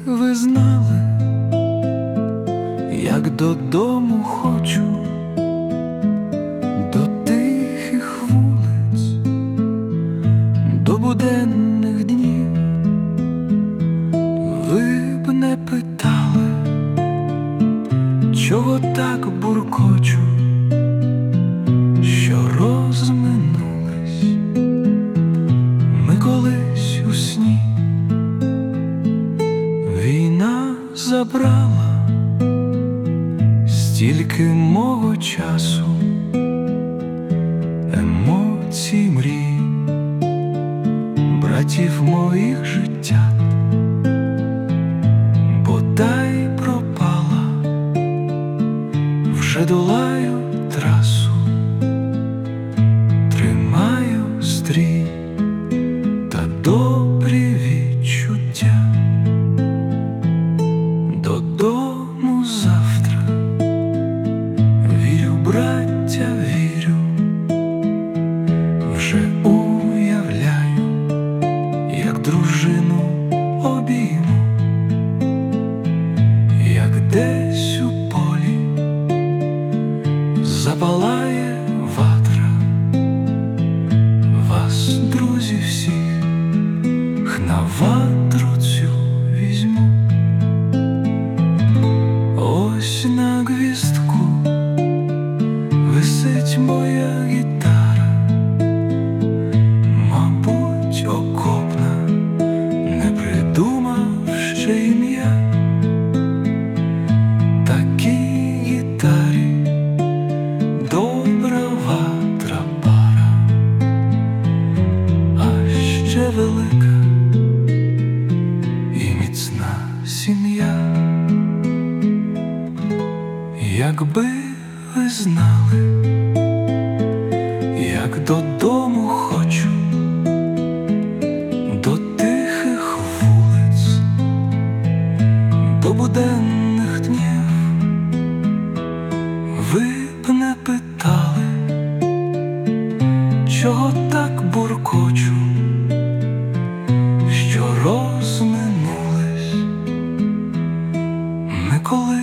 ви знали, як додому хочу, до тихих вулиць, до буденних днів, ви б не питали, чого так буркочу, що розминулись ми колись у сні. Війна забрала стільки мого часу, емоцій, мрій, братів моїх життя, бодай пропала, вже долаю трасу, тримаю стрій та добрі відчуття. Додому завтра, вірю, браття, вірю, вже уявляю, як дружину обійму, як десь у полі запалає ватра, вас, друзі, всіх на ватру цю візьму. Ось на гвіздку висить моя гітара, мабуть, окопна, не придумав ще ім'я. Такій гітарі добра ватра пара, а ще велика і міцна сім'я. Якби ви знали, як додому хочу, до тихих вулиць, до буденних днів, ви б не питали, чого так буркочу, що розминулись ми колись.